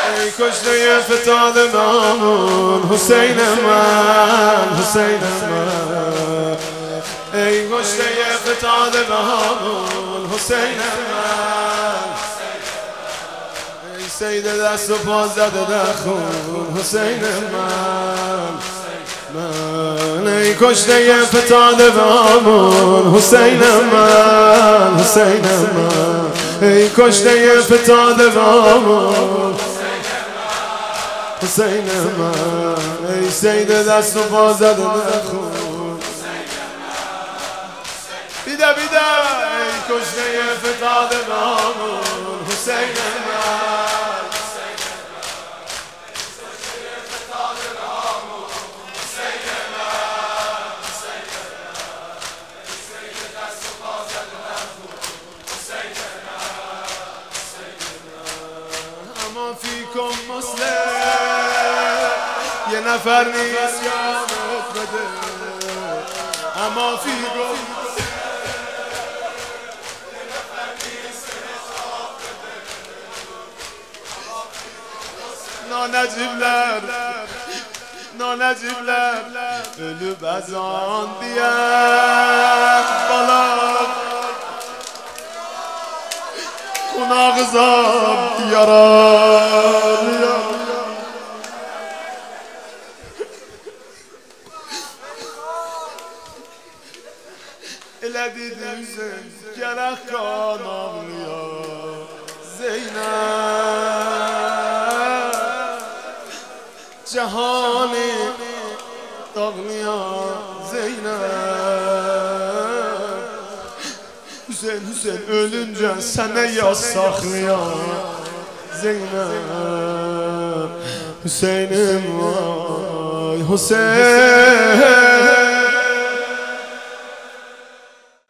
ای کشته فتاد نامون حسین من، حسین من. ای کشته فتاد نامون حسین من. ای سید دست و پا زده در خون حسین من. ای کشته فتاد نامون حسین من، حسین من. ای کشته فتاد نامون حسین من. ای سید دست و پا زده در خون بیده بیده. ای کشته فتاد نامون حسین من. اما فیکم مسلم یه نفر نیست یادت بده. اما فیکم نانجیبler, nonacibler ölüp ezan diyen balar kunağı zab yarar. Eledi düzün gerek kan ağlıyor Zeynep. Cehani dağlayan Zeynep. Hüseyin Hüseyin ölünce sana yas saklayan Zeynep. Hüseyin'im vay Hüseyin.